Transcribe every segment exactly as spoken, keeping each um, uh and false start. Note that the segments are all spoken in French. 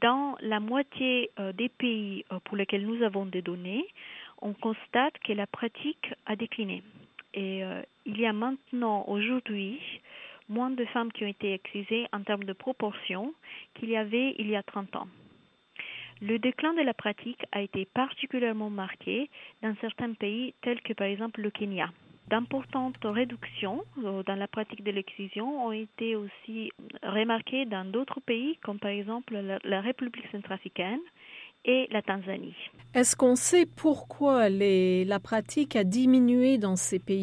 Dans la moitié euh, des pays euh, pour lesquels nous avons des données, on constate que la pratique a décliné. Et euh, il y a maintenant, aujourd'hui, moins de femmes qui ont été excisées en termes de proportion qu'il y avait il y a trente ans. Le déclin de la pratique a été particulièrement marqué dans certains pays tels que par exemple le Kenya. D'importantes réductions dans la pratique de l'excision ont été aussi remarquées dans d'autres pays comme par exemple la, la République centrafricaine et la Tanzanie. Est-ce qu'on sait pourquoi les, la pratique a diminué dans ces pays ?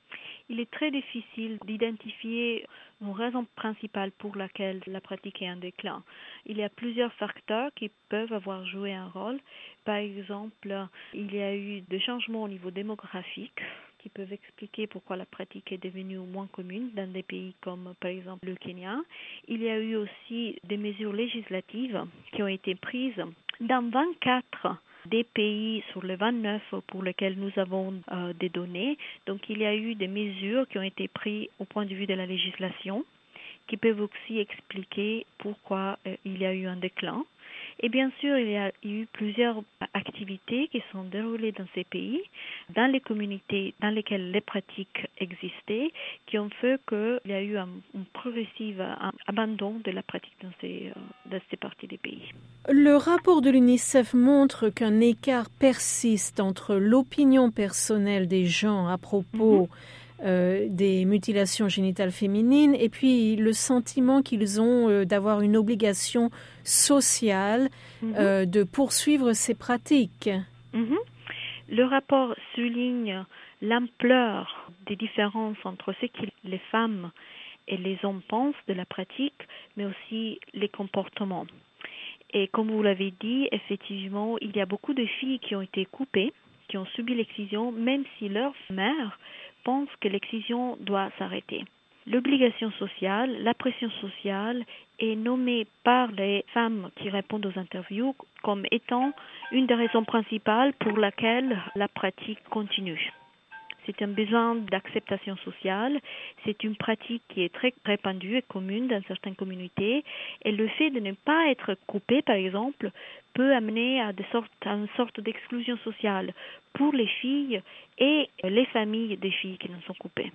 Il est très difficile d'identifier une raison principale pour laquelle la pratique est en déclin. Il y a plusieurs facteurs qui peuvent avoir joué un rôle. Par exemple, il y a eu des changements au niveau démographique qui peuvent expliquer pourquoi la pratique est devenue moins commune dans des pays comme par exemple le Kenya. Il y a eu aussi des mesures législatives qui ont été prises dans vingt-quatre des pays sur les vingt-neuf pour lesquels nous avons euh, des données. Donc il y a eu des mesures qui ont été prises au point de vue de la législation qui peuvent aussi expliquer pourquoi euh, il y a eu un déclin. Et bien sûr, il y a eu plusieurs activités qui sont déroulées dans ces pays, dans les communautés dans lesquelles les pratiques existaient, qui ont fait qu'il y a eu un, un progressif un abandon de la pratique dans ces, dans ces parties des pays. Le rapport de l'UNICEF montre qu'un écart persiste entre l'opinion personnelle des gens à propos mm-hmm. euh, des mutilations génitales féminines et puis le sentiment qu'ils ont euh, d'avoir une obligation sociale mm-hmm. euh, de poursuivre ces pratiques. Mm-hmm. Le rapport souligne l'ampleur des différences entre ce que les femmes et les hommes pensent de la pratique, mais aussi les comportements. Et comme vous l'avez dit, effectivement, il y a beaucoup de filles qui ont été coupées, qui ont subi l'excision, même si leur mère pense que l'excision doit s'arrêter. L'obligation sociale, la pression sociale est nommée par les femmes qui répondent aux interviews comme étant une des raisons principales pour laquelle la pratique continue. C'est un besoin d'acceptation sociale, c'est une pratique qui est très répandue et commune dans certaines communautés et le fait de ne pas être coupé, par exemple, peut amener à, des sortes, à une sorte d'exclusion sociale pour les filles et les familles des filles qui en sont coupées.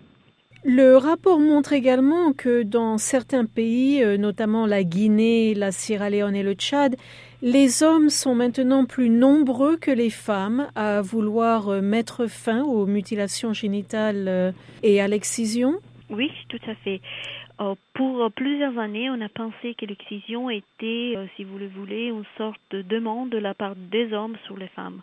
Le rapport montre également que dans certains pays, notamment la Guinée, la Sierra Leone et le Tchad, les hommes sont maintenant plus nombreux que les femmes à vouloir mettre fin aux mutilations génitales et à l'excision. Oui, tout à fait. Euh, pour plusieurs années, on a pensé que l'excision était, euh, si vous le voulez, une sorte de demande de la part des hommes sur les femmes.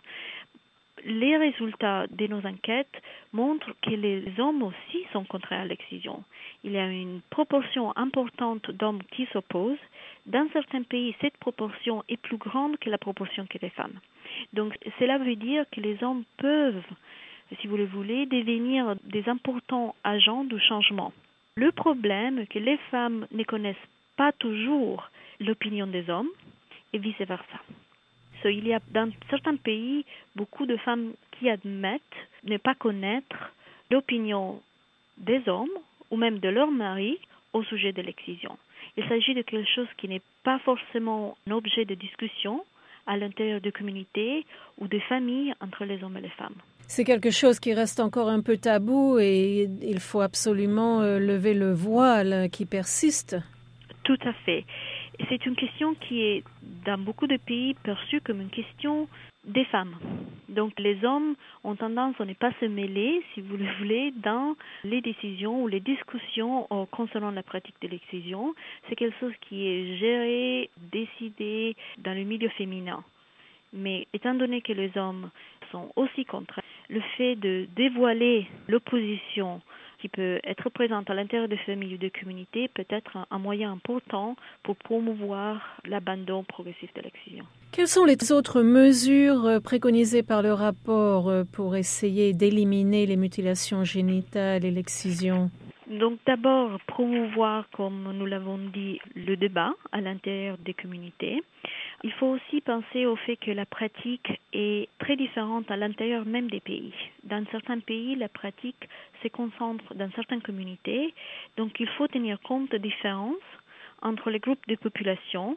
Les résultats de nos enquêtes montrent que les hommes aussi sont contraires à l'excision. Il y a une proportion importante d'hommes qui s'opposent. Dans certains pays, cette proportion est plus grande que la proportion que les femmes. Donc, cela veut dire que les hommes peuvent, si vous le voulez, devenir des importants agents de changement. Le problème est que les femmes ne connaissent pas toujours l'opinion des hommes et vice-versa. So, il y a dans certains pays beaucoup de femmes qui admettent ne pas connaître l'opinion des hommes ou même de leur mari au sujet de l'excision. Il s'agit de quelque chose qui n'est pas forcément un objet de discussion à l'intérieur de communautés ou de familles entre les hommes et les femmes. C'est quelque chose qui reste encore un peu tabou et il faut absolument lever le voile qui persiste. Tout à fait. C'est une question qui est, dans beaucoup de pays, perçue comme une question des femmes. Donc, les hommes ont tendance à ne pas se mêler, si vous le voulez, dans les décisions ou les discussions concernant la pratique de l'excision. C'est quelque chose qui est géré, décidé dans le milieu féminin. Mais étant donné que les hommes sont aussi contraires, le fait de dévoiler l'opposition qui peut être présente à l'intérieur des familles ou des communautés peut être un, un moyen important pour promouvoir l'abandon progressif de l'excision. Quelles sont les autres mesures préconisées par le rapport pour essayer d'éliminer les mutilations génitales et l'excision ? Donc d'abord, promouvoir, comme nous l'avons dit, le débat à l'intérieur des communautés. Il faut aussi penser au fait que la pratique est très différente à l'intérieur même des pays. Dans certains pays, la pratique se concentre dans certaines communautés. Donc il faut tenir compte des différences entre les groupes de population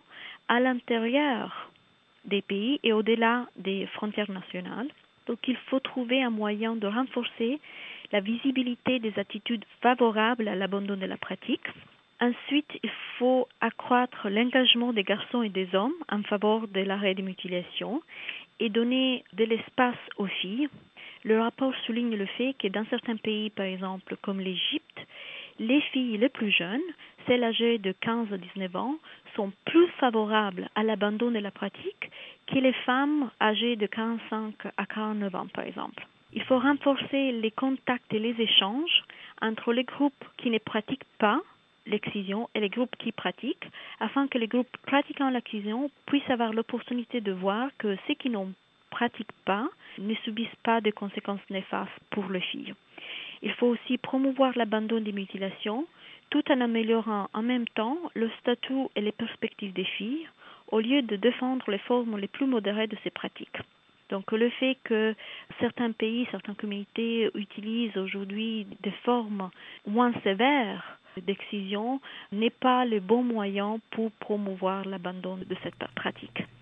à l'intérieur des pays et au-delà des frontières nationales. Donc il faut trouver un moyen de renforcer la visibilité des attitudes favorables à l'abandon de la pratique. Ensuite, il faut accroître l'engagement des garçons et des hommes en faveur de l'arrêt des mutilations et donner de l'espace aux filles. Le rapport souligne le fait que dans certains pays, par exemple comme l'Égypte, les filles les plus jeunes, celles âgées de quinze à dix-neuf ans, sont plus favorables à l'abandon de la pratique que les femmes âgées de quarante-cinq à quarante-neuf ans, par exemple. Il faut renforcer les contacts et les échanges entre les groupes qui ne pratiquent pas l'excision et les groupes qui pratiquent, afin que les groupes pratiquant l'excision puissent avoir l'opportunité de voir que ceux qui n'en pratiquent pas ne subissent pas de conséquences néfastes pour les filles. Il faut aussi promouvoir l'abandon des mutilations, tout en améliorant en même temps le statut et les perspectives des filles, au lieu de défendre les formes les plus modérées de ces pratiques. Donc le fait que certains pays, certaines communautés utilisent aujourd'hui des formes moins sévères d'excision n'est pas le bon moyen pour promouvoir l'abandon de cette pratique.